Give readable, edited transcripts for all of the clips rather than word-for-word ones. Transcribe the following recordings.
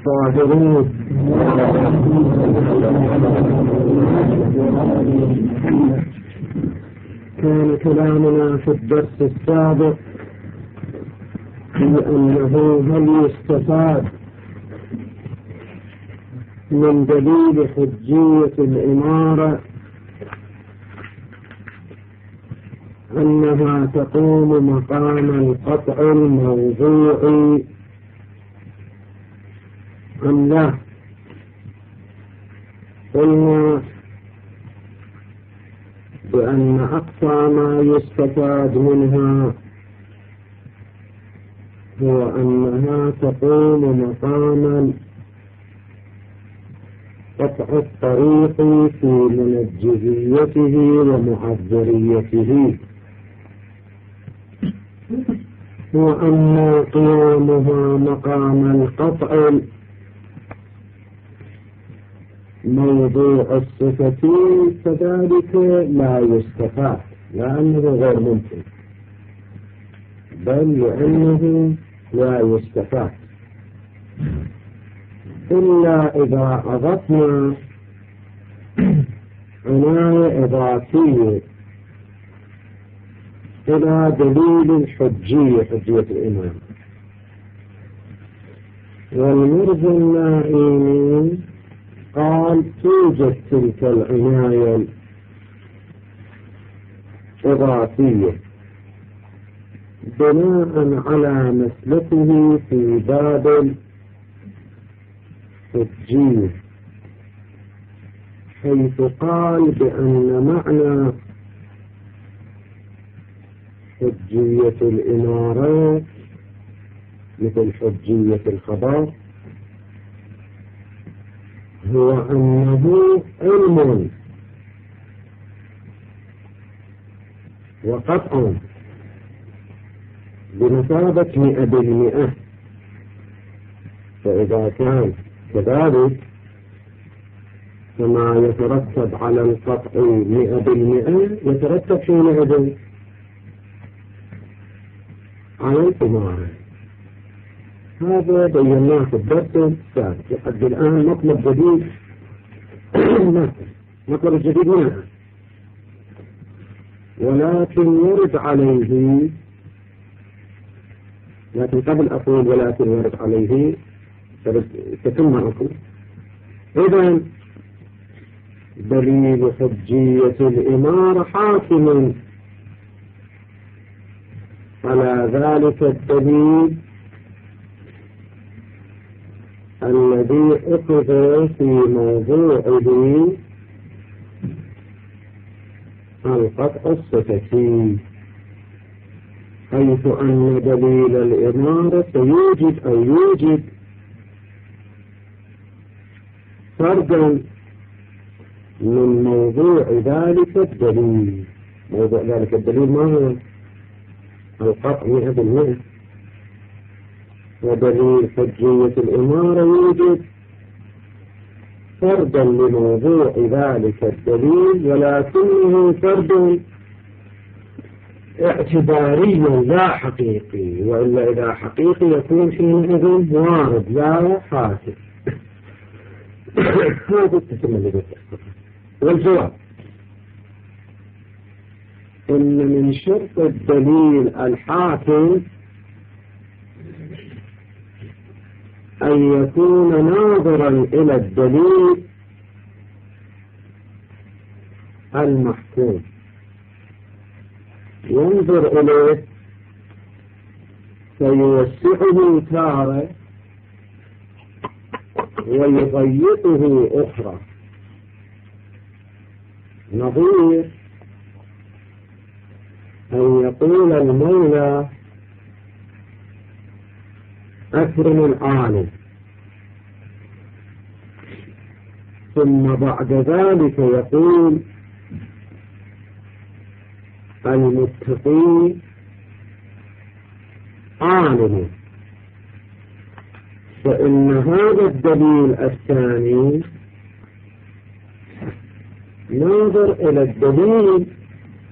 طاهرون. كان كلامنا في الدرس السابق في أنه هل يستفاد من دليل حجية الإمارة أنها تقوم مقام القطع الموضوعي أم لا؟ قلنا بأن أقصى ما يستفاد منها هو أنها تقوم مقام قطع الطريق في منجزيته ومعذريته، وأما قيامها مقام القطع موضوع الصفتين فذلك لا يستفاد، لأنه غير ممكن، بل لأنه لا يستفاد إلا إذا أضفنا عناية إضافية إلى دليل الحجية، حجية الإمام. والمرجع النائمي قال توجد تلك العناية الإضافية بناء على مسلكه في باب الحجية، حيث قال بأن معنى حجية الإمارات مثل حجية الخبر هو أنه علم وقطع بمثابة 100%. فإذا كان كذلك فما يترتب على القطع 100% يترتب حينئذ على الإمارة. هذا بيناه في الدرس السابق. لحد الآن مطلب جديد مطلب الجديد منها، ولكن يرد عليه، لكن قبل أقول ولكن يرد عليه تتم أقول. إذن دليل حجية الإمارة حاكم على ذلك الدليل الذي أخذ في موضوعه القطع الصفتي، حيث أن دليل الإمارة يوجد فردا من موضوع ذلك الدليل. موضوع ذلك الدليل ما هو؟ القطع 100%. ودليل حجية الإمارة يوجد فردا لموضوع ذلك الدليل، ولكنه فرد اعتباري لا حقيقي، وإلا إذا حقيقي يكون حينئذ وارد لا حاسب. هذا التسمى الذي والجواب إن من شرط الدليل الحاكم أن يكون ناظرا إلى الدليل المحكوم، ينظر إليه فيوسعه تارة ويضيقه أخرى. نظير أن يقول المولى أكرم العالم، ثم بعد ذلك يقول المتقي عالم. فإن هذا الدليل الثاني ناظر إلى الدليل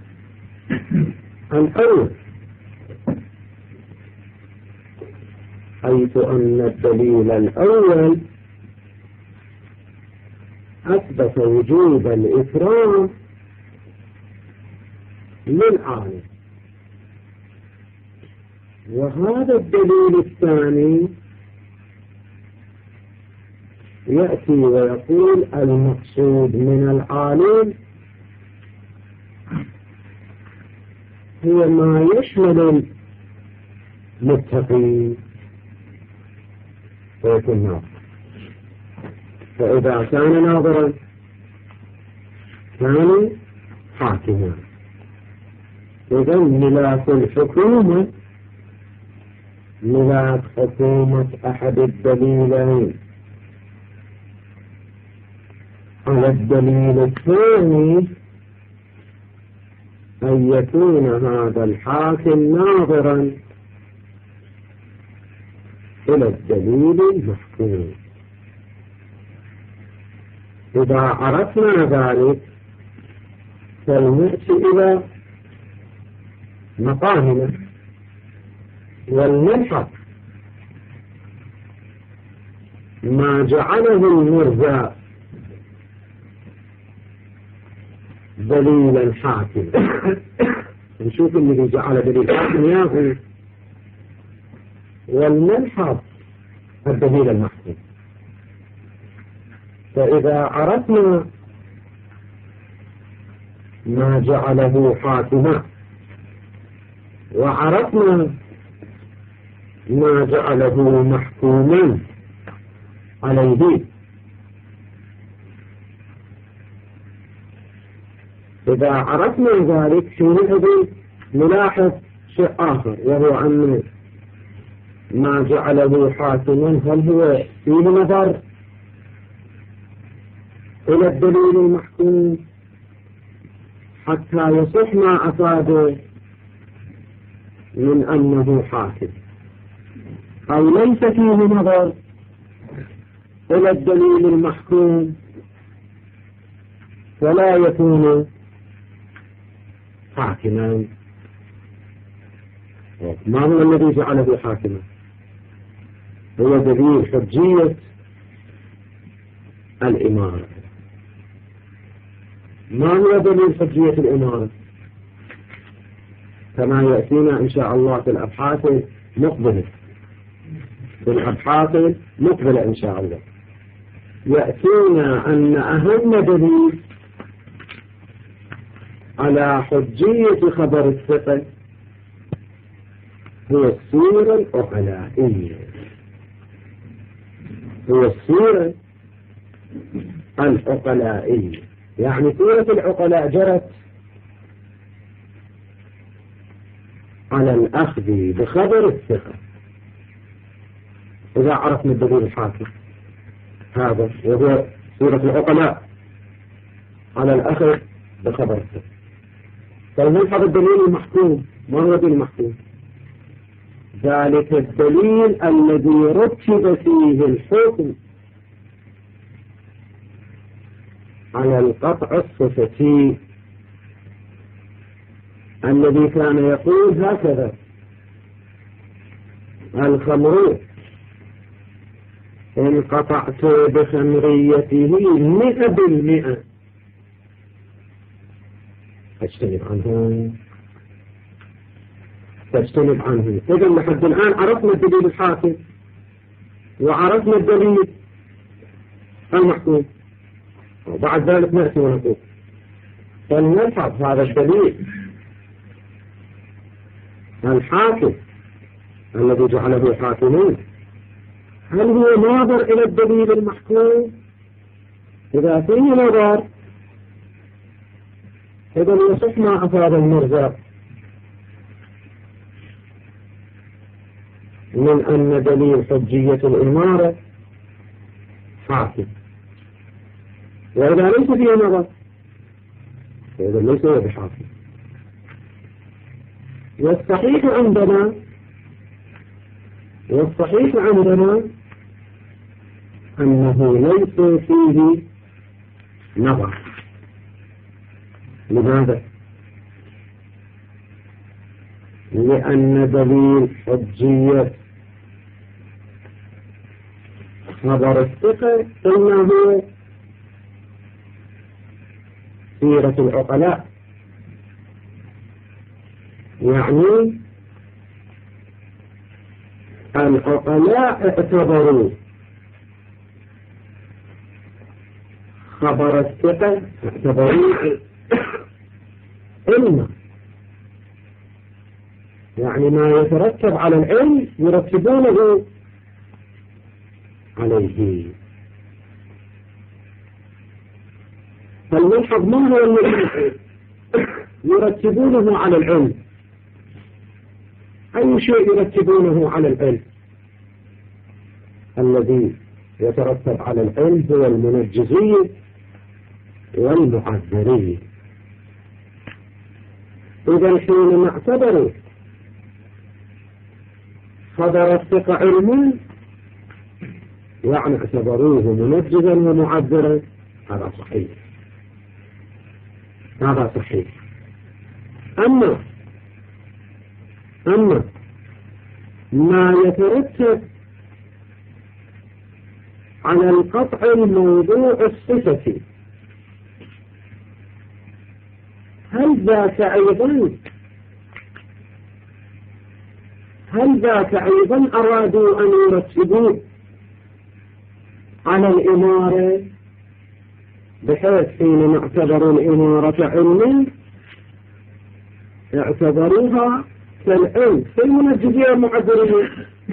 الأول، حيث أن الدليل الأول أثبت وجوب الإكرام للعالم، وهذا الدليل الثاني يأتي ويقول المقصود من العالم هو ما يشمل المتقين ويكون ناظر. فإذا كان ناظرا كان حاكما. إذا ملاك الحكومة ملاك حكومة أحد الدليلين على الدليل الثاني أن يكون هذا الحاكم ناظرا إلى الدليل المحكوم. إذا عرفنا ذلك فلنأتي إلى مقامنا ولنلحظ ما جعله المرجع دليلا حاكم. نشوف الذي جعل دليل حاكم ياهو ولنلحظ الدليل المحكوم. فإذا عرفنا ما جعله حاكما وعرفنا ما جعله محكوما عليه، إذا عرفنا ذلك حينئذ نلاحظ شيء آخر، وهو أن ما جعله حاكما هل هو فيه نظر إلى الدليل المحكوم حتى يصح ما أفاده من أنه حاكم، أو ليس فيه نظر إلى الدليل المحكوم فلا يكون حاكما. ما هو الذي جعله حاكما؟ هو دليل حجية الإمارة. ما هو دليل حجية الإمارة؟ كما يأتينا إن شاء الله في الأبحاث المقبلة، إن شاء الله يأتينا أن أهم دليل على حجية خبر الثقة هو السيرة العقلائية. يعني سيرة العقلاء جرت على الأخذ بخبر الثقة. إذا عرفنا الدليل الحاكم هذا وهو سيرة العقلاء على الأخذ بخبر الثقة، فلنلحظ الدليل المحكوم. ما هو الدليل المحكوم؟ ذلك الدليل الذي رتب فيه الحكم على القطع الصفتي، الذي كان يقول هكذا: الخمر إن قطعت بخمريته 100% فاجتنب عنه. إذا لحد الآن عرفنا الدليل الحاكم وعرفنا الدليل المحكوم، وبعد ذلك نأتي ونقول فلنلحظ هذا الدليل الحاكم الذي جعله حاكمين هل هو ناظر إلى الدليل المحكوم؟ إذا فيه نظر إذا يصح ما أفاد المرجع من أن دليل حجية الإمارة حاكم. وإذا ليس فيه نظر فإذا ليس هو بحاكم. والصحيح عندنا أنه ليس فيه نظر. لماذا؟ لأن دليل حجية خبر الثقة قلنا هو سيرة العقلاء، يعني العقلاء اعتبروا خبر الثقة اعتبروه علما، يعني ما يترتب على العلم يرتبونه عليه. فالملحظ ما هو الذي يرتبونه على العلم؟ أي شيء يرتبونه على العلم؟ الذي يترتب على العلم هو المنجزية والمعذرية. إذا حينما اعتبروا خبر الثقة علما يعني اعتبروه منجزا ومعذرا، هذا صحيح، هذا صحيح. أما ما يترتب على القطع الموضوع الصفة، هل ذاك أيضا أرادوا أن يرتبوه على الإمارة، بحيث حينما اعتبروا الإمارة علما اعتبروها كالعلم في المنجزية والمعذرية،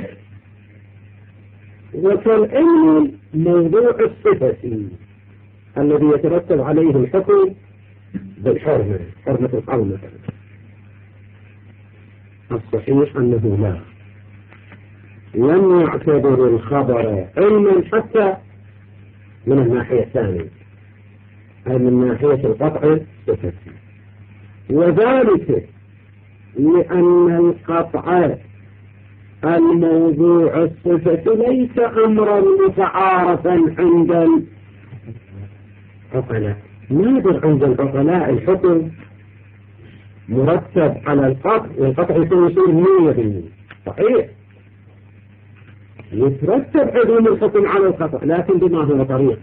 وكالعلم موضوع الصفة الذي يترتب عليه الحكم بالحرمة، حرمة الحرمة. الصحيح أنه لا، لم يعتبر الخبر علما حتى من الناحية الثانية، أي من ناحية القطع صفة، وذلك لأن القطع الموضوع الصفة ليس أمرا متعارفا عند العقلاء. نادر عند العقلاء الحكم مرتب على القطع، والقطع يكون يصير 100%، صحيح يترتب عدم الحكم على القطع لكن بما هو طريق.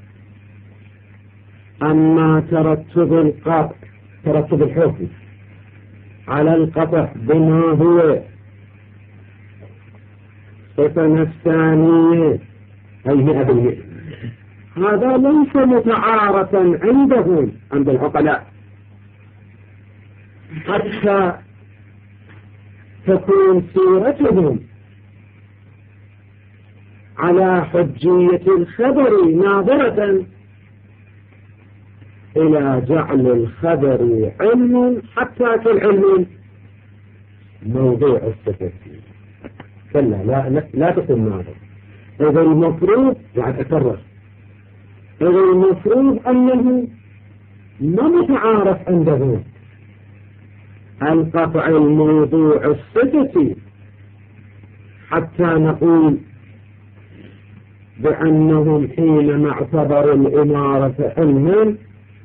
أما ترتب القطع، ترتب الحكم على القطع بما هو صفة نفسانية أي 100%، هذا ليس متعارفا عندهم عند العقلاء، حتى تكون سيرتهم على حجية الخبر ناظرة إلى جعل الخبر علم حتى كالعلم موضوع الصفة. كلا لا تكون ناظر. إذا المفروض يعني أكرر، إذا المفروض أنه ما متعارف عنده القطع الموضوع الصفة حتى نقول بأنهم حينما اعتبروا الإمارة علما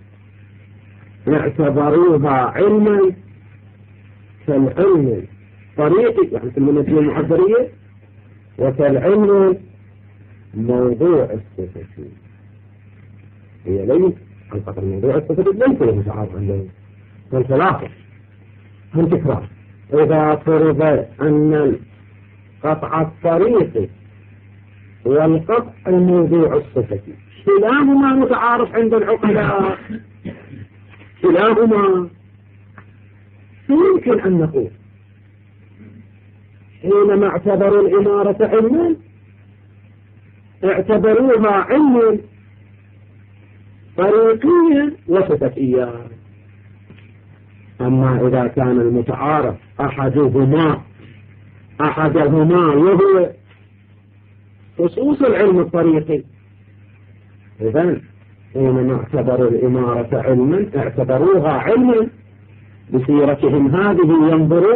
اعتبروها علما كالعلم طريقي، يعني في المنجزية المعذرية، وكالعلم موضوع الصفة. هي ليس القطع موضوع الصفة ليس له متعارف عندهم، والخلاصة هم تكرار. إذا فرض أن القطع الطريقي والقطع الموضوع الصفة كلاهما متعارف عند العقلاء، كلاهما يمكن أن نقول حينما اعتبروا الإمارة علما اعتبروها علما طريقيا وصفتيا. أما إذا كان المتعارف أحدهما وهو خصوص العلم الطريقي، إذن حينما اعتبروا الإمارة علما اعتبروها علما بسيرتهم هذه،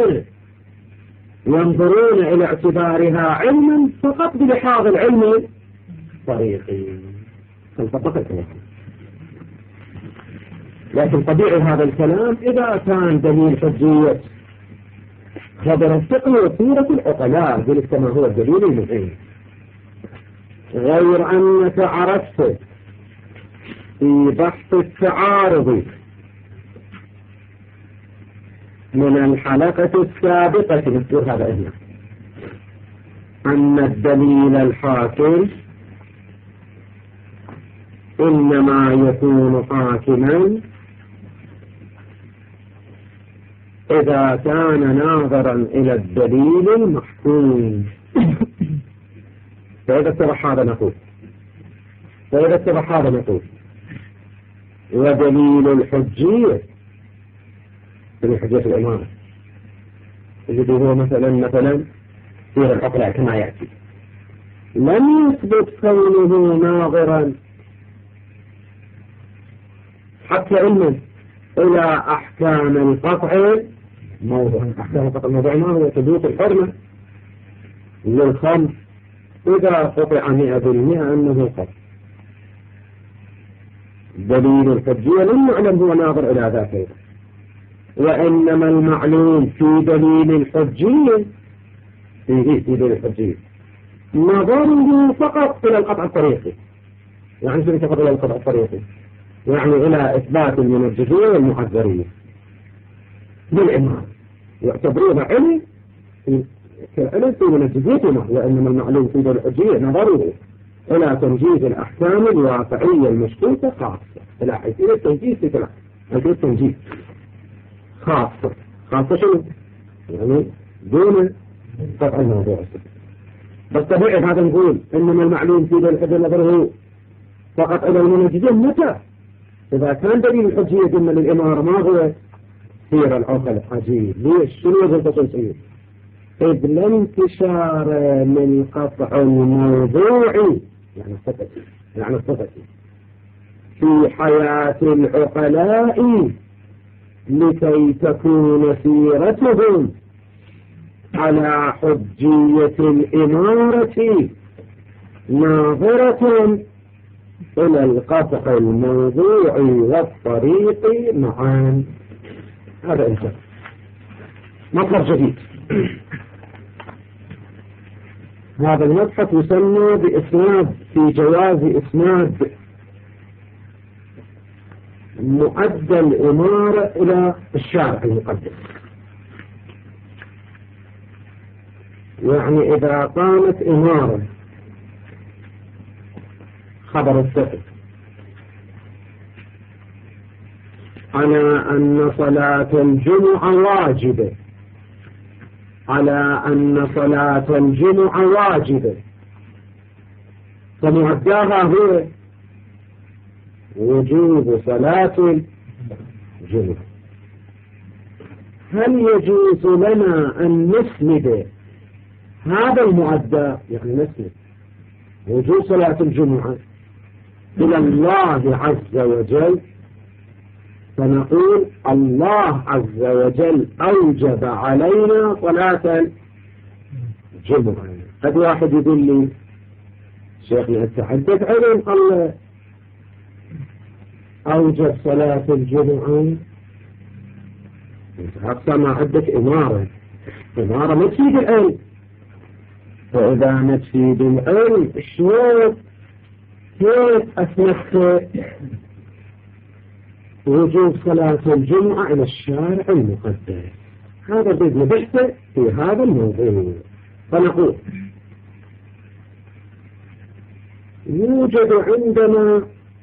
ينظرون إلى اعتبارها علما فقط بلحاظ العلم الطريقي. لكن طبيعي هذا الكلام إذا كان دليل حجية خبر الثقة وسيرة العقلاء ذلك كما هو الدليل المهم. غير أنك عرفت في بحث التعارض من الحلقة السابقة نذكر هذا هنا أن الدليل الحاكم إنما يكون حاكما إذا كان ناظرا إلى الدليل المحكوم. فإذا اتضح هذا نقول ودليل الحجية من حجية الإمامة الذي هو مثلا سير العقلاء كما يأتي لم يثبت كونه ناظرا حتى علما إلى أحكام القطع موضوع. أحكام القطع الموضوع ما هو ثبوت الحرمة للخمس إذا قطع 100% أنه قطع. دليل الحجية لم يعلم هو ناظر إلى ذاته، وإنما المعلوم في دليل الحجية في دليل الحجية نظره فقط إلى القطع الطريقي. يعني شنو فقط إلى القطع الطريقي؟ يعني إلى إثبات المنجزية والمحذرية بالإمام يعتبرون علم في منجزيتنا، وإنما المعلوم في دليل الحجية نظره إلى تنجيز الأحكام الواقعية المشكوكة خاصة إلى حيثية التنجيز في كلام حيثية التنجيز خاصة شنو؟ يعني دون قطع الموضوع. بس طبيعي هذا نقول إنما المعلوم في دليل الحجية نظره فقط إلى المنجزين متى؟ إذا كان دليل الحجية ضمن للإمارة ما هو سير العقل الحجية. ليش؟ شنو يجب التصنصير؟ إذ لا انتشار من قطع الموضوع يعني الصفتي في حياة العقلاء لكي تكون سيرتهم على حجية الإمارة ناظرة إلى القطع الموضوع والطريق معا. هذا إنسان مطلب جديد. هذا المبحث يسمى بإسناد في جواز إسناد مؤدى الإمارة إلى الشارع المقدس. يعني إذا قامت إمارة خبر الثقة على أن صلاة الجمعة واجبة فمعداها هو وجوب صلاة الجمعة. هل يجوز لنا أن نسند هذا المعدى يعني نسند وجوب صلاة الجمعة إلى الله عز وجل فنقول الله عز وجل أوجب علينا صلاة الجمعة؟ قد واحد يقول لي شيخنا التحدث علم الله أوجب صلاة الجمعة، حتى ما عندك إمارة ما تفيد العلم، فإذا ما تفيد العلم كيف أثنت وجوب صلاة الجمعة إلى الشارع المقدس؟ هذا بإذن بحث في هذا الموضوع. فنقول يوجد عندنا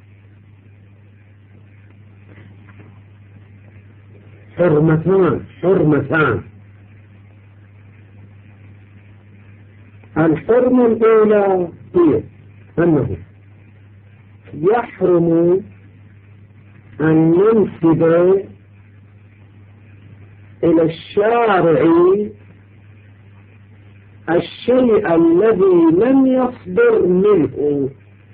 حرمتان. الحرمة الأولى هي أنه يحرم أن ينسب إلى الشارع الشيء الذي لم يصدر منه.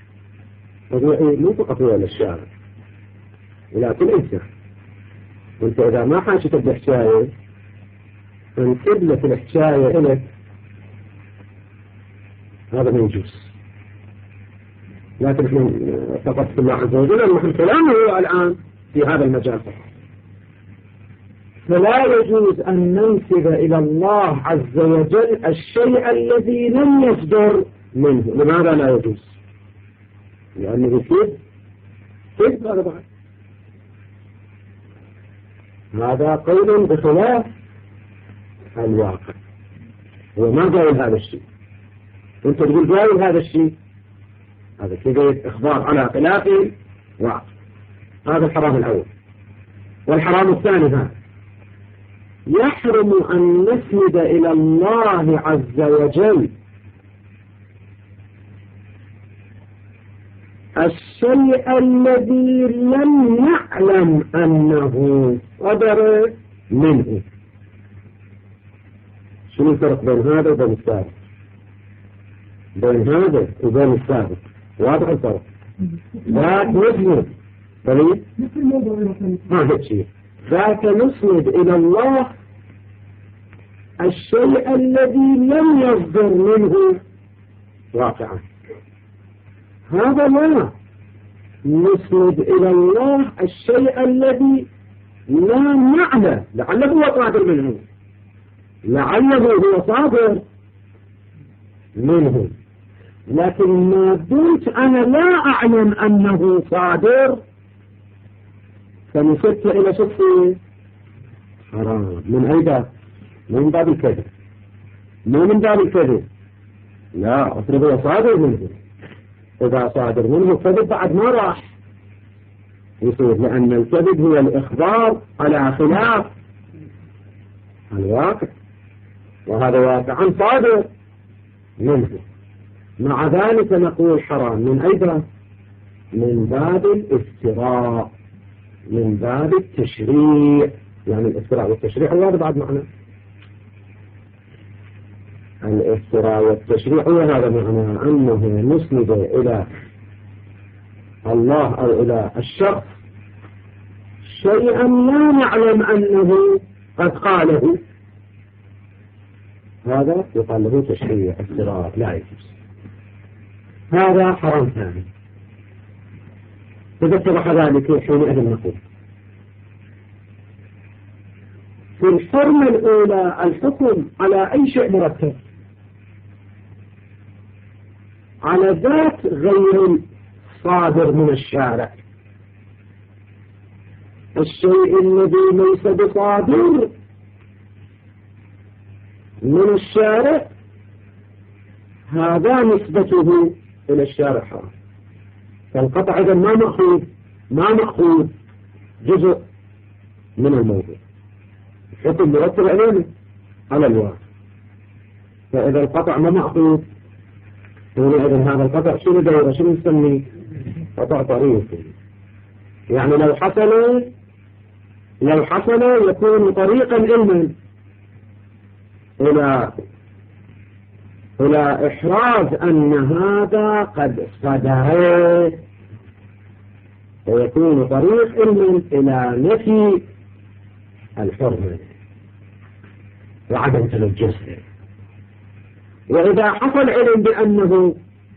مو فقط هو الشارع ولكن إنسان. وانت إذا ما حاجت بحكاية انسب لك الحكاية إلك، هذا ما يجوز. لكن احنا فقط في الله عز وجل نحن كلامه هو الآن في هذا المجال فقط. فلا يجوز أن ننسب إلى الله عز وجل الشيء الذي لم يصدر منه. لماذا لا يجوز؟ لأنه يفيد هذا بعد. هذا قول بخلاف الواقع. هو ما قال هذا الشيء، أنت تقول قال هذا الشيء، هذا كده إخبار على خلاف واقع. هذا الحرام الأول. والحرام الثاني هذا يحرم أن نسند إلى الله عز وجل الشيء الذي لم نعلم أنه صدر منه. شنو الفرق بين هذا وبين السابق؟ بين هذا وبين السابق واضح الفرق. ذاك نسند طيب ما هيك شيء. ذاك نسند إلى الله الشيء الذي لم يصدر منه واقعا. هذا لا نسند إلى الله الشيء الذي لا نعلم لعله هو صادر منه، لعله هو صادر منه، لكن ما دمت أنا لا أعلم أنه صادر فنسبت إلى شخصي حرام. من أي باب؟ من باب الكذب، مو من باب الكذب. لا أفرض هو صادر منه. إذا صادر منه الكذب بعد ما راح يصير، لأن الكذب هو الإخبار على خلاف الواقع، وهذا واقعا صادر منه. مع ذلك نقول حرام. من أي باب؟ من باب الافتراء، من باب التشريع. يعني الافتراء والتشريع هو هذا بعد معنى الافتراء والتشريع هو هذا معنى أنه نسند إلى الله أو إلى الشخص شيئا لا نعلم أنه قد قاله. هذا يقال له تشريع افتراء لا يجوز. هذا حرام ثاني. إذا اتضح ذلك حينئذ نقول في الحرمة الأولى الحكم على أي شيء مرتب، على ذات غير صادر من الشارع. الشيء الذي ليس بصادر من الشارع هذا نسبته إلى الشارع حرام. فالقطع إذا ما مأخوذ جزء من الموضوع. الحكم مرتب عليه على الواقع. فإذا القطع ما مأخوذ حينئذ هذا القطع شنو دوره؟ شنو نسميه؟ قطع طريق. يعني لو حصل يكون طريقا علما إلى إحراز أن هذا قد صدر، ويكون طريق علم إلى نفي الحرمة وعدم تنجسه. وإذا حصل علم بأنه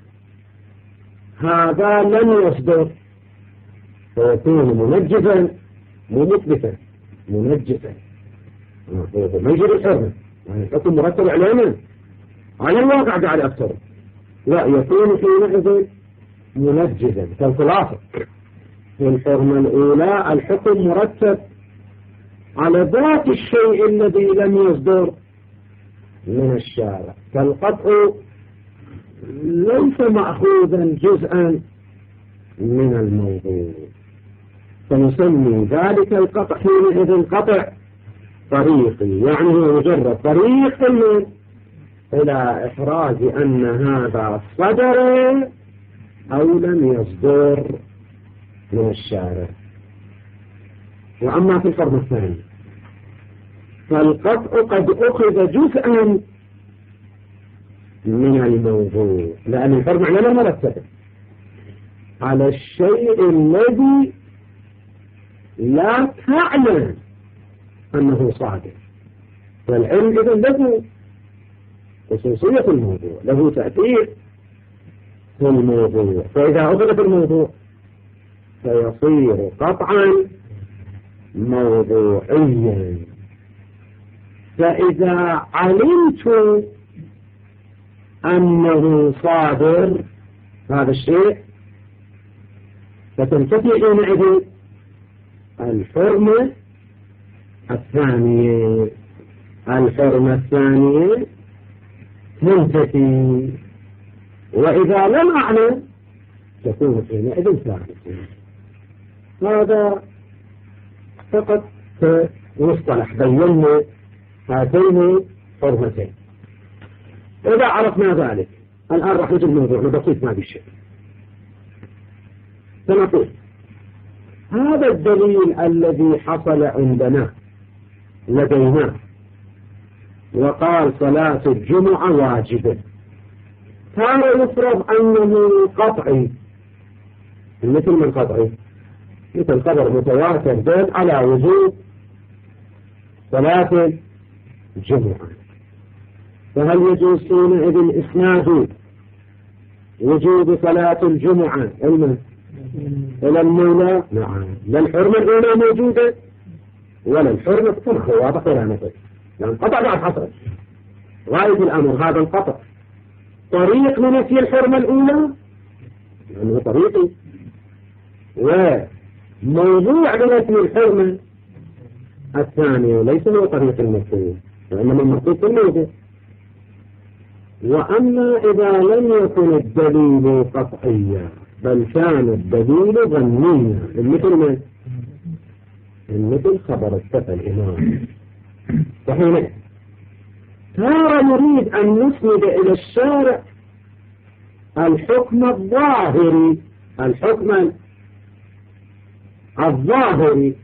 هذا لن يصدر فيكون منجزا مو مثبتا، منجسا مجرد الحرمة. يعني الحكم مرتب علينا على الواقع قاعد أكثر، لا يكون حينئذ منجزا. كالخلاصة في الحرمة الأولى الحكم مرتب على ذات الشيء الذي لم يصدر من الشارع، فالقطع ليس مأخوذا جزءا من الموضوع، فنسمي ذلك القطع حينئذ قطع طريقي. يعني هو مجرد طريق إلى إحراز أن هذا صدر أو لم يصدر من الشارع. وأما في الفرض الثاني فالقطع قد أخذ جزءا من الموضوع، لأن الفرض معناه مرتب على الشيء الذي لا تعلم أنه صادر. فالعلم إذن له خصوصية في الموضوع، له تأثير في الموضوع، فإذا أخذ في الموضوع فيصير قطعا موضوعيا. فإذا علمت أنه صادر هذا الشيء، فتنتفي حينئذ الحرمة الثانية. الحرمة الثانية تنتفي، وإذا لم أعلم تكون حينئذ ثابتة. هذا فقط مصطلح بينا هاتين حرمتين. إذا عرفنا ذلك الآن راح نجد موضوعنا بسيط ما بشيء. سنقول هذا الدليل الذي حصل عندنا لدينا وقال صلاة الجمعة واجبة، كان يفرض أنه قطعي، مثل من قطعي، مثل خبر متواتر دل على وجوب صلاة الجمعة. فهل يجوز حينئذ إسناد وجوب صلاة الجمعة إلى المولى؟ نعم. لا الحرمة الأولى موجودة ولا الحرمة الثانية، واضح ولا مثل، يعني قطع بعد حصل غاية الأمر هذا القطع. طريق لنفي الحرمة الأولى لأنه طريقي، وموضوع لنفي الحرمة الثانية ليس هو طريق المفهوم، وإنما المقصود في الموضوع. وأما إذا لم يكن الدليل قطعيا بل كان الدليل ظنيا، مثل خبر اكتفى الإمام، فحين ترى نريد أن نسند إلى الشارع الحكم الظاهري، الحكم الظاهري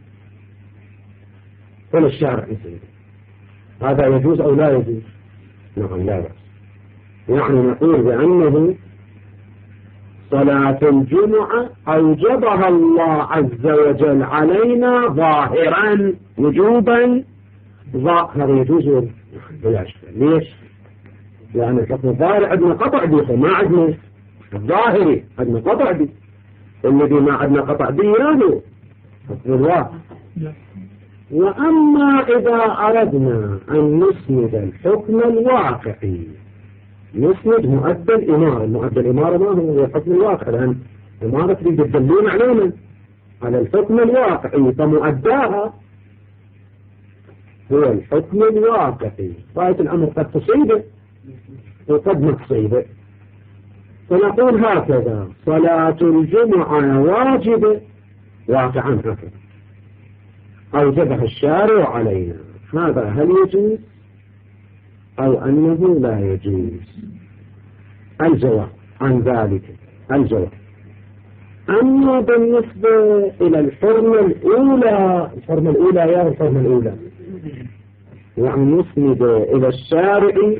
إلى الشارع نسند. هذا يجوز أو لا يجوز؟ نعم لا بأس. يعني نقول بأنه صلاة الجمعة أوجبها الله عز وجل علينا ظاهرا وجوبا هذا يجوز بلا شك. ليش؟ لأن الحكم الظاهري عندنا قطع به، ما عندنا الظاهري عندنا قطع به. الذي ما عندنا قطع به هذا حكم الله. وأما إذا أردنا أن نسند الحكم الواقعي، نسند مؤدى الإمارة. المؤدى الإمارة ما هو الحكم الواقع، لأن الإمارة تريد الدليل علينا على الحكم الواقعي، فمؤداها هو الحكم الواقعي. غاية الأمر قد تصيبه وقد ما تصيبه. فنقول هكذا صلاة الجمعة واجبة واقعا، هكذا أوجبها الشارع علينا. هذا هل يجوز أو أنه لا يجوز؟ الجواب عن ذلك الجواب أما بالنسبة إلى الحرمة الأولى، الحرمة الأولى يا الحرمة الأولى يعني نسند إلى الشارع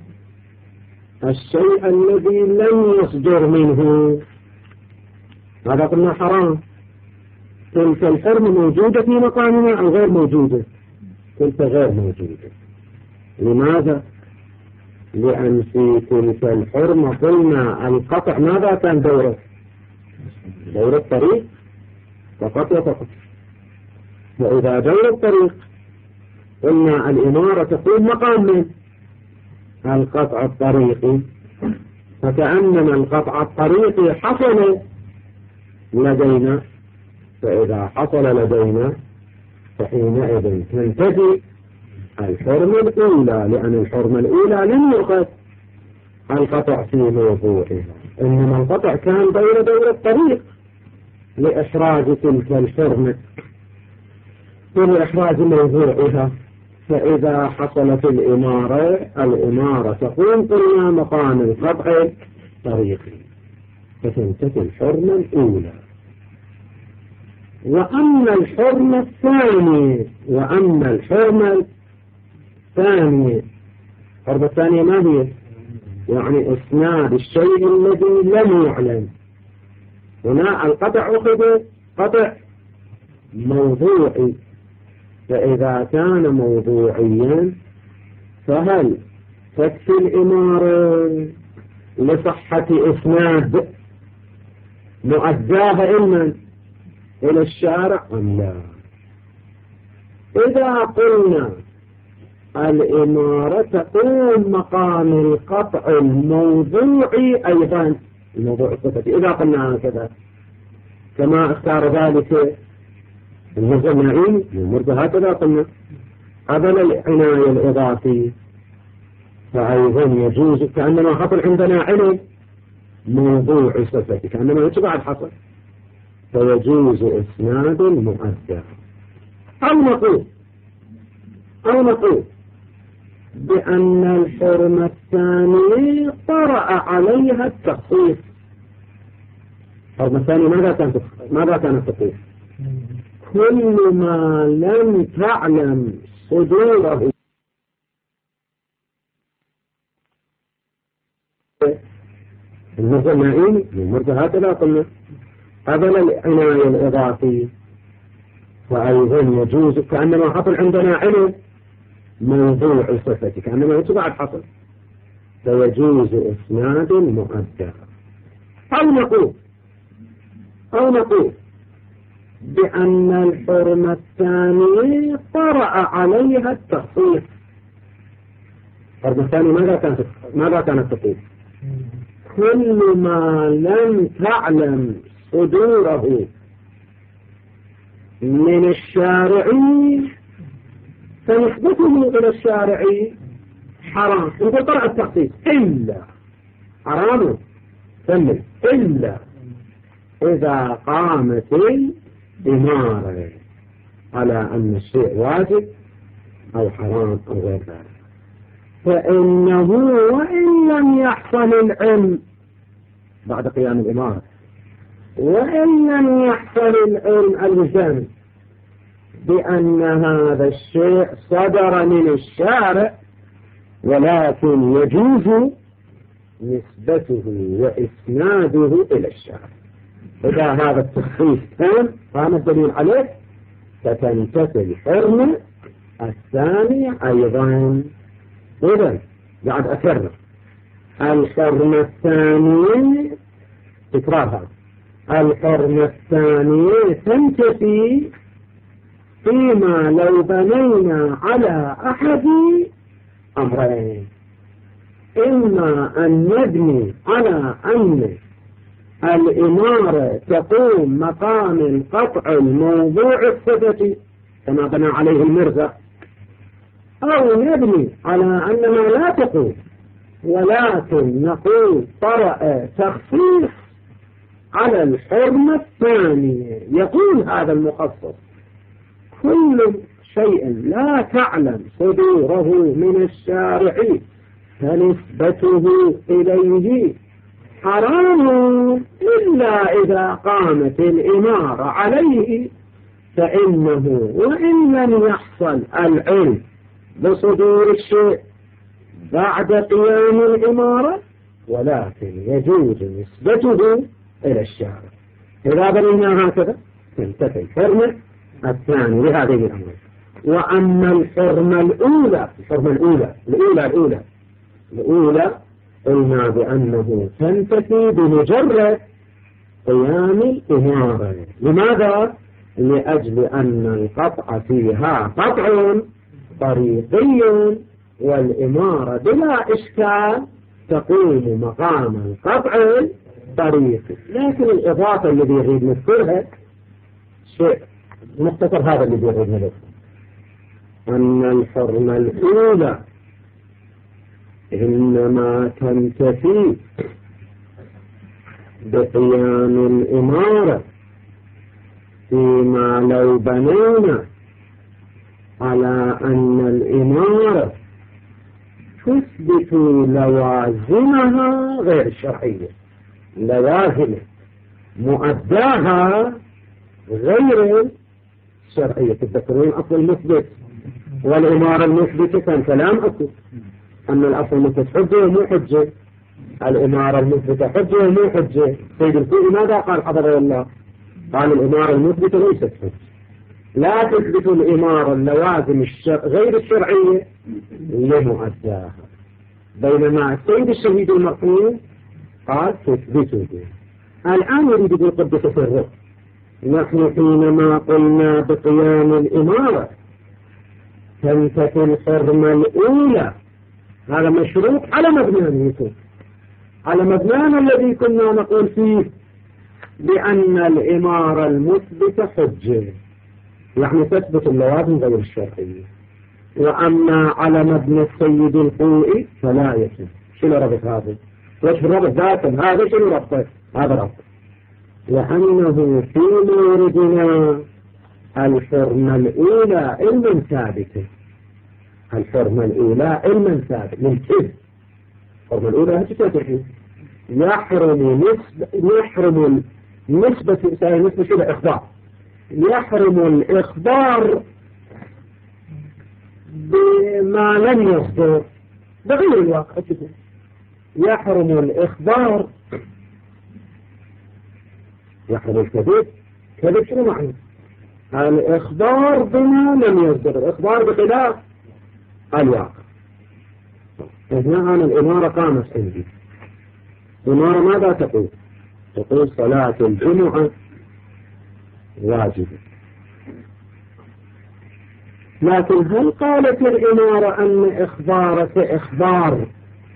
الشيء الذي لم يصدر منه، هذا قلنا حرام. تلك الحرمة موجودة في مقامنا أو غير موجودة؟ تلك غير موجودة. لماذا؟ لأن في تلك الحرمة قلنا القطع ماذا كان دوره؟ دور الطريق فقط وفقط. وإذا دور الطريق قلنا الإمارة تقوم مقام من القطع الطريقي، فكأنما القطع الطريقي حصل لدينا. فإذا حصل لدينا فحينئذ تنتهي الحرمة الأولى، لأن الحرمة الأولى لم يؤخذ القطع في موضوعها، إنما القطع كان دور الطريق لإحراز تلك الحرمة ولإحراز موضوعها. فإذا حصلت الإمارة تقوم قلنا مقام القطع طريقي، فتنتهي الحرمة الأولى. وأما الحرمة الثانية الحرمة الثانية ما هي؟ يعني إسناد الشيء الذي لم يعلم. هنا القطع أخذ قطع موضوعي، فإذا كان موضوعيا فهل تكفي الإمارة لصحة إسناد مؤداها إلى الشارع أم لا؟ إذا قلنا الإمارة تقوم مقام القطع الموضوعي أيضا، الموضوع الصفتي إذا قلنا هكذا كما اختار ذلك المرجع النعيم. المرجع هكذا قلنا قبل العناية الإضافي، فأيضا يجوز كأنما حصل عندنا علم موضوع صفتي، كأنما يتبع الحصل، فيجوز إسناد مؤدى. أو نقول بأن الحرمة الثانية طرأ عليها التخصيص. الحرمة الثانية ماذا كانت تقول؟ كل ما لم تعلم صدوره المرجع النعيم. المرجع هكذا قلنا قبل العناية الإضافي، فأيضا يجوز كأنما حصل عندنا علم موضوع صفتي، كأنما يتبع الحصل، فيجوز إسناد مؤدى. أو نقول بأن الحرمة الثانية طرأ عليها التخصيص. الحرمة الثانية ماذا كانت تقول؟ كل ما لم تعلم صدوره من الشارعي فنسبته إلى الشارعي حرام. انت طرأ التخصيص إلا حرام كمل إلا إذا قامت الإمارة على أن الشيء واجب أو حرام أو غير ذلك، فإنه وإن لم يحصل العلم بعد قيام الإمارة، وإن لم يحصل العلم الوجداني بأن هذا الشيء صدر من الشارع، ولكن يجوز نسبته وإسناده إلى الشارع. إذا هذا التخصيص قام الدليل عليه فتنتفي الحرمة الثانية أيضا. إذن بعد أكرر الحرمة الثانية تكرارها، الحرمة الثانية تنتفي فيما لو بنينا على أحد أمرين: إما أن نبني على أن الإمارة تقوم مقام القطع الموضوع الصفتي كما بنى عليه المرزا، أو نبني على أنها لا تقوم، ولكن نقول طرأ تخصيص على الحرمة الثانية. يقول هذا المخصص: كل شيء لا تعلم صدوره من الشارع فنسبته إليه حرام إلا إذا قامت الإمارة عليه، فإنه وإن لم يحصل العلم بصدور الشيء بعد قيام الإمارة، ولكن يجوز نسبته إلى الشارع. إذا بنينا هكذا تنتفي الحرمة الثانية لهذه الأمر. وأما الحرمة الأولى قلنا بأنه تنتفي بمجرد قيام الإمارة. لماذا؟ لأجل أن القطع فيها قطع طريقي، والإمارة بلا إشكال تقوم مقام القطع الطريقي. لكن الإضافة الذي يريد نذكرها شيء مختصر، هذا الذي يريد نذكره، أن الحرمة الأولى إنما تنتفي بقيام الإمارة فيما لو بنينا على أن الإمارة تثبت لوازمها غير شرعية، لوازم مؤداها غير شرعية. تذكرون أصل المثبت والإمارة المثبتة كان كلام أصل أن الأصل المثبت حجة ومو حجة، الإمارة المثبتة حجة ومو حجة. سيد الكوفي ماذا قال حضره الله؟ قال الإمارة المثبتة ليست حجة، لا تثبت الإمارة اللوازم غير الشرعية لمؤداها، بينما السيد الشهيد المرحوم قال تثبته. الآن يريد يقول قدس سره: نحن حينما قلنا بقيام الإمارة تنتفي الحرمة الأولى. هذا مشروط على مبنى يكون على مبنانا الذي كنا نقول فيه بأن الإمارة المثبتة حجة، يعني تثبت اللوازم غير الشرعية. وأما على مبنى السيد الخوئي فلا يتم. شنو ربط هذا؟ وش الربط ذاته؟ هذا شنو ربطه؟ هذا ربط لأنه في موردنا الحرمة الأولى علما ثابتة. الحرمة الأولى علما ثابت من كذب. الحرمة الأولى هتتفق يحرم نسبة شبه إخبار. يحرم الإخبار بما لم يصدر بغير الواقع كده. يحرم الإخبار، يحرم الكذب. كذب شنو معنى؟ الإخبار بما لم يصدر، الإخبار بخلاف الواقع. هنا أنا الإمارة قامت عندي. الإمارة ماذا تقول؟ تقول صلاة الجمعة واجبة. لكن هل قالت الإمارة أن إخبارك إخبار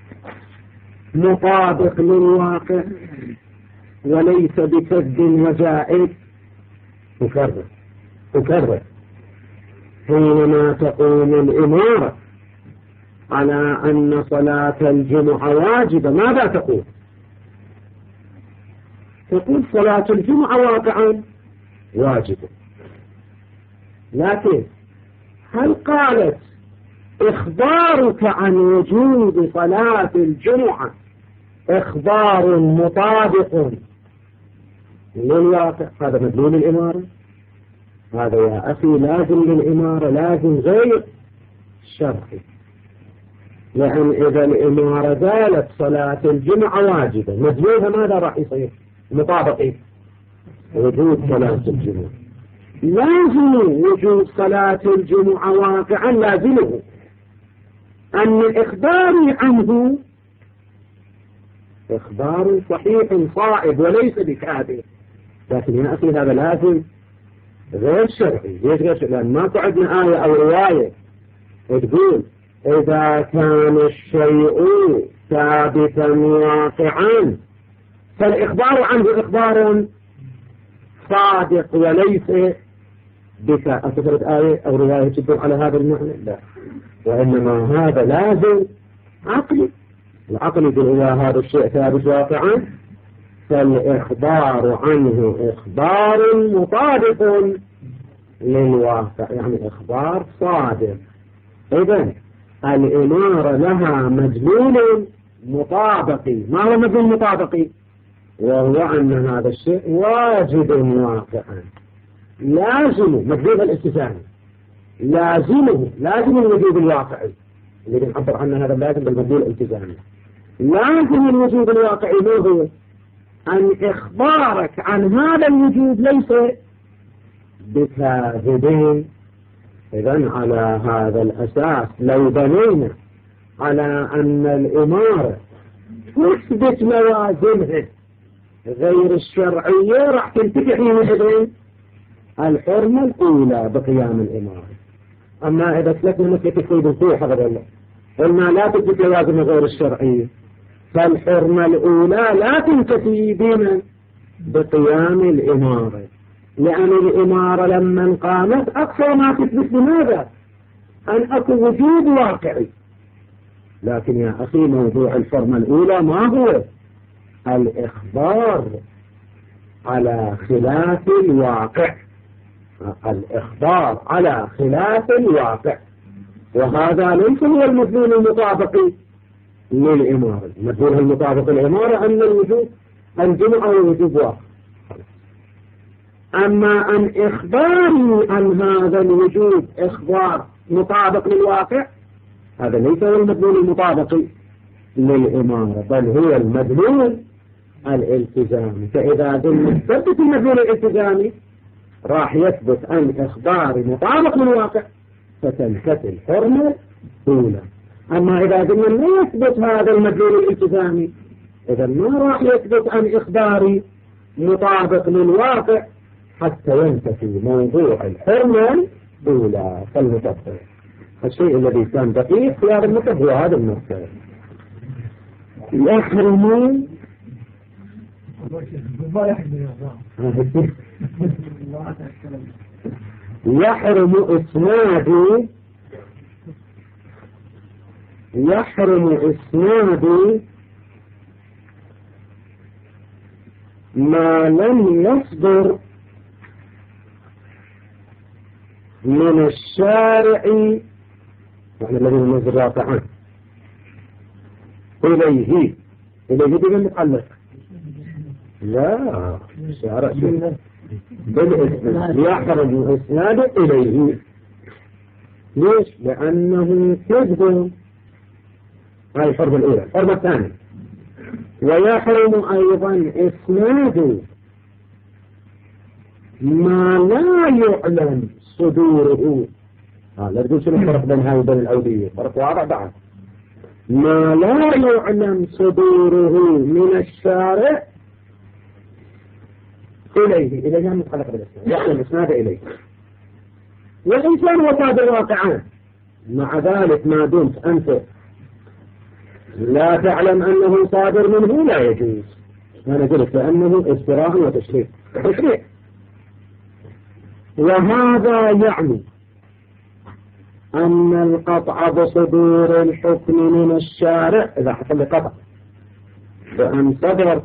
مطابق للواقع وليس بكذب وجائز؟ تكرر حينما تقوم الإمارة على أن صلاة الجمعة واجبة ماذا تقول؟ تقول صلاة الجمعة واقعا واجبة. لكن هل قالت إخبارك عن وجود صلاة الجمعة إخبار مطابق للواقع؟ هذا مدلول الإمارة. هذا يا أخي لازم للإمارة، لازم غير شرعي. لأن إذا الإمارة قالت صلاة الجمعة واجبة مدلولها ماذا راح يصير؟ مطابق وجود صلاة الجمعة. لازم وجود صلاة الجمعة واقعا لازمه أن إخباري عنه إخبار صحيح صائب وليس بكاذب. لكن يا أخي هذا لازم غير شرعي. ليش غير شرعي؟ لأن ما عندنا آية أو رواية تقول إذا كان الشيء ثابتا واقعا فالإخبار عنه إخبار صادق وليس أتفرد آية أو رواية تدل على هذا المعنى؟ لا، وإنما هذا لازم عقلي. العقل يقول إذا هذا الشيء ثابت واقعا فالإخبار عنه إخبار مطابق للواقع، يعني إخبار صادق. إذن الإمارة لها مدلول مطابقي. ما هو مدلول مطابقي؟ وهو أن هذا الشيء واجب واقعا. لازم مدلول الالتزام، لازم الوجود الواقعي اللي بنعبر عنه هذا لازم بالمدلول الالتزامي. لازم الوجود الواقعي ما هو؟ أن إخبارك عن هذا الوجود ليس بكاذبين. إذن على هذا الأساس لو بنينا على أن الإمارة تثبت لوازمها غير الشرعية راح تنتفع حينئذ الحرمة الأولى بقيام الإمارة. أما إذا سلكنا مثل تفيد الصوح هذا الله قلنا لا تثبت لوازمها غير الشرعية فالحرمة الأولى لا تنتفي بنا بقيام الإمارة، لأن الإمارة لما قامت أكثر ما تثبت لماذا؟ أن أكو وجود واقعي. لكن يا أخي موضوع الحرمة الأولى ما هو؟ الإخبار على خلاف الواقع. الإخبار على خلاف الواقع، وهذا ليس هو المدلول المطابق للإمارة. المدلول المطابق للإمارة أن الوجود الجمعة ووجود واقع. أما أن إخباري عن هذا الوجود إخبار مطابق للواقع هذا ليس هو المدلول المطابق للإمارة، بل هو المدلول الالتزامي. فإذا قلنا ثبت المدلول الالتزامي راح يثبت أن إخباري مطابق للواقع فتنتفي الحرمة أولى. أما إذا قلنا لا يثبت هذا المدلول الالتزامي إذا ما راح يثبت أن إخباري مطابق للواقع حتى ينتفي موضوع الحرمة الأولى. فالمتفق الشيء الذي كان دقيق في هذا المكان هو هذا المكان. يحرم إسنادي ما لم يصدر من الشارع، يعني الذي ينزل واقعا إليه بمن متعلق؟ لا، الشارع بالإسناد يحرم إسناد إليه. ليش؟ لأنه كذب. هاي الحرمة الأولى. الحرمة الثانية ويحرم أيضا إسناد ما لا يعلم صدوره. لا تقول شنو الفرق بين هاي وبين الأودية؟ فرق واضح بعد. ما لا يعلم صدوره من الشارع إليه متعلق بالإسناد، يحرم الإسناد إليه. والإنسان هو صادر واقعا، مع ذلك ما دمت أنت لا تعلم أنه صادر منه لا يجوز. أنا قلت لأنه افتراء وتشريع. وهذا يعني أن القطع بصدور الحكم من الشارع إذا حصل قطع بأن صدر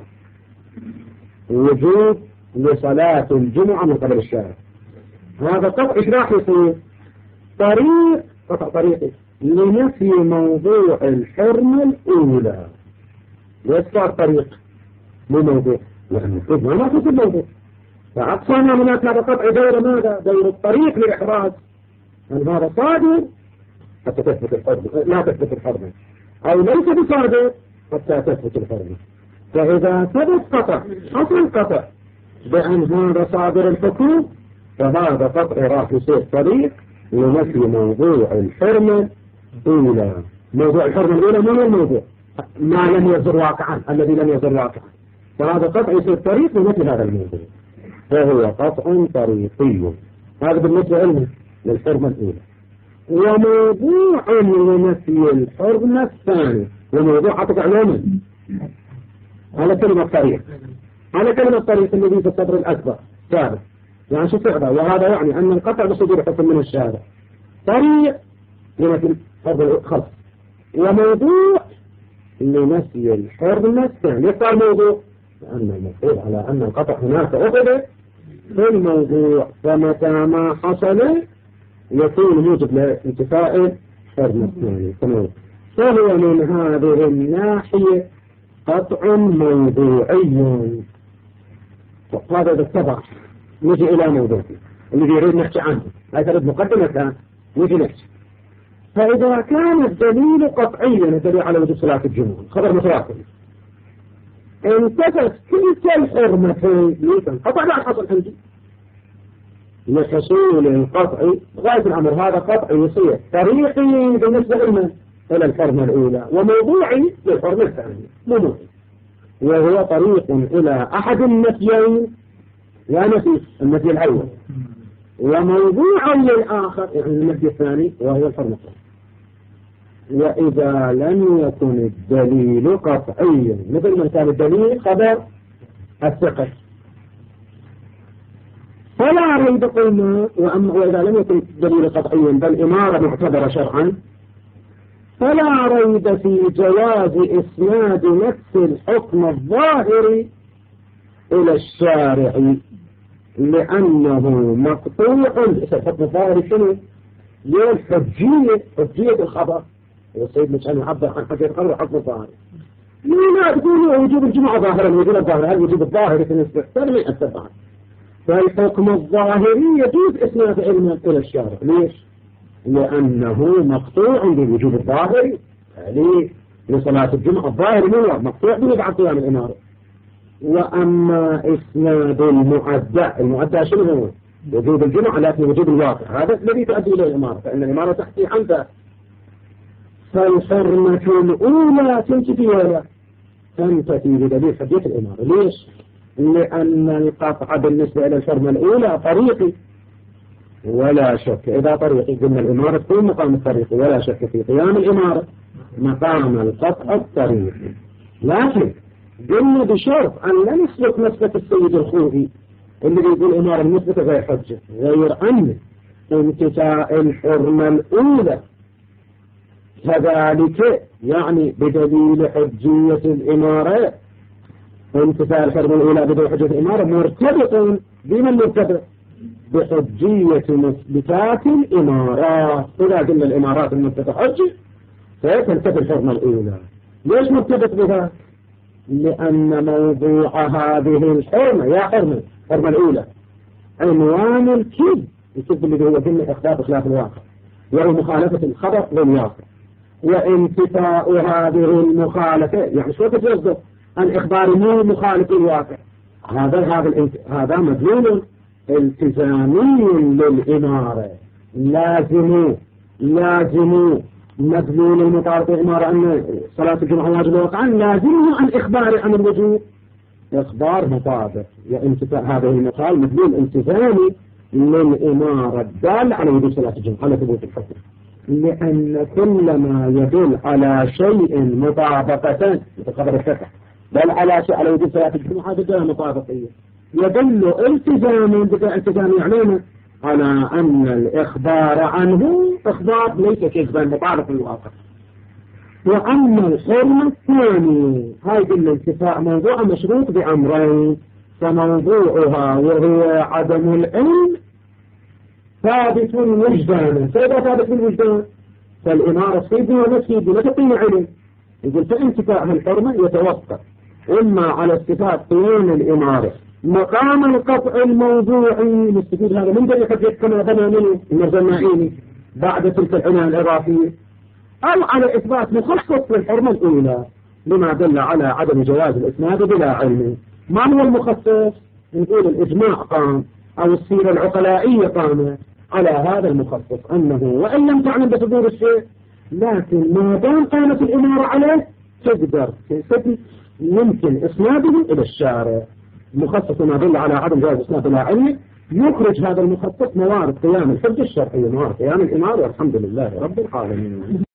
وجوب لصلاة الجمعة من قبل الشارع، هذا قطع إيش راح يصير؟ قطع طريقي لنفي موضوع الحرمة الأولى. يصار طريق مو موضوع، لأنه ما في الموضوع. فأقصانا هناك هذا قطع دور ماذا؟ دور الطريق للإحراز أن هذا صادر حتى تثبت الحرمة، لا تثبت الحرمة، أو ليس بصادر حتى تثبت الحرمة. فإذا ثبت قطع، حصل قطع بأن هذا صادر الحكم، فهذا قطع راح يصير طريق لنفي موضوع الحرمة الأولى. موضوع الحرمة الأولى ما هو الموضوع؟ ما لم يصدر واقعا، الذي لم يصدر واقعا. فهذا قطع يصير طريق لنفي هذا الموضوع، فهو قطع طريقي. هذا بالنسبة لنا للحرمة الأولى. وموضوع لنفي الحرمة الثانية، وموضوع عطف علوما على كلمة طريق، على كلمة طريق الذي في الصدر الأكبر ثابت. يعني شو فعله؟ وهذا يعني أن القطع بصدور حكم من الشارع طريق لنفي الحرمة خلص، وموضوع لنفي الحرمة الثانية. يبقى الموضوع لأن المفروض على أن القطع هناك أخذ في الموضوع، فمتى ما حصل يكون موجب لانتفاء الحرمة الثانية. فهو من هذه الناحية قطع موضوعي. وهذا بالطبع نجي إلى موضوع اللي يريد نحكي عنه، لا تريد مقدمة الآن نجي نحكي. فإذا كان الدليل قطعيا، الدليل على وجوب صلاة الجمعة خبر متواتر، انتفت تلك الحرمتين قطع بعد حصل عندي لحصول القطع غاية الأمر. هذا قطع يصير طريقي بالنسبة لنا إلى الحرمة الأولى، وموضوعي للحرمة الثانية موضوعي، وهو طريق إلى أحد النفيين، لا نفي النفي الأول، وموضوع للآخر يعني النفي الثاني وهو الحرمة الثانية. وإذا لم يكن الدليل قطعيا مثل ما كان الدليل خبر الثقة فلا ريب قلنا. وإذا لم يكن الدليل قطعيا بل إمارة معتبرة شرعا، فلا ريب في جواز إسناد نفس الحكم الظاهر إلى الشارع، لأنه مقطوع. الحكم الظاهر شنو؟ حجية الخبر. والسيد مش أن يعبر عن حجية الخبر حكم الظاهر. لا تقولوا وجوب الجمعة ظاهرا، وجوب الظاهر هل وجوب الظاهر في الاستحسان من التبع. فالحكم الظاهري يجوز إسناد علما إلى الشارع. ليش؟ لأنه مقطوع بالوجوب الظاهري. ليه؟ لصلاة الجمعة الظاهر من مقطوع بنبعث قيام الإمارة. وأما إسناد المؤدى شنو هو؟ وجوب الجمعة، لكن وجوب الواقع هذا الذي تؤدي إلى الإمارة، فإن الإمارة تحتي عن ذلك. فالحرمة الأولى تنتفي ولا تنتفي بدليل حجية الإمارة. ليش؟ لأن القطع بالنسبة إلى الحرمة الأولى طريقي، ولا شك إذا طريقي قلنا الإمارة تكون مقام الطريق ولا شك في قيام الإمارة مقام القطع الطريقي. لكن قلنا بشرط أن لا نسلك مسلك السيد الخوئي اللي يقول الإمارة المثبتة غير حجة، غير أن انتفاء الحرمة الأولى كذلك يعني بدليل حجية الإمارة، انتفاء الحرمة الأولى بدليل حجية الإمارة مرتبط بمن مرتبط بحجية مثبتات الإمارات. إذا قلنا الإمارات المثبتة حجة فتنتفي الحرمة الأولى. ليش مرتبط بها؟ لأن موضوع هذه الحرمة يا حرمة الحرمة الأولى عنوان الكذب، الكذب اللي هو ضمن إخبار بخلاف الواقع وهو مخالفة الخبر للواقع، وانتفاء هذه المخالفة يعني شو تفضل الإخبار مو مخالف الواقع. هذا مدلول التزامي للإمارة، لازم مدلول المطالب الإمارة أن صلاة الجمعة واجب واقعا لازمه عن إخبار عن الوجوب إخبار مطابق، وانتفاء هذه المقال مدلول التزامي للإمارة الدال على وجوب صلاة الجمعة على ثبوت الحكم، لأن كل ما يدل على شيء مطابقة بخبر الفتح بل على شيء على وجوب صلاة الجمعة هذا مطابقية يدل التزامي علينا على أن الإخبار عنه إخبار ليس كذبا مطابق للواقع. وأما الحرمة الثانية هاي الانتفاء موضوع مشروط بأمرين، فموضوعها وهو عدم العلم ثابت وجدانا، فإذا ثابت بالوجدان فالإمارة تفيد ولا تفيد لا تقيم علم. يقول فانتفاء الحرمة يتوقف إما على استفاد قيام الإمارة مقام القطع الموضوعي نستفيد هذا من ذلك قد كما بنى منه المرزمائيني بعد تلك العناية العراقية، أو على إثبات مخصص للحرمة الأولى لما دل على عدم جواز الإسناد بلا علم. ما هو المخصص؟ نقول الإجماع قام أو السيرة العقلائية قامت على هذا المخصص أنه وإن لم تعلم بصدور الشيء لكن ما دام قامت الإمارة عليه تقدر يمكن إسناده إلى الشارع. مخصص ما دل على عدم جواز إسناد بلا علم يخرج هذا المخصص موارد قيام الحجة الشرعية، موارد قيام الإمارة، والحمد لله رب العالمين.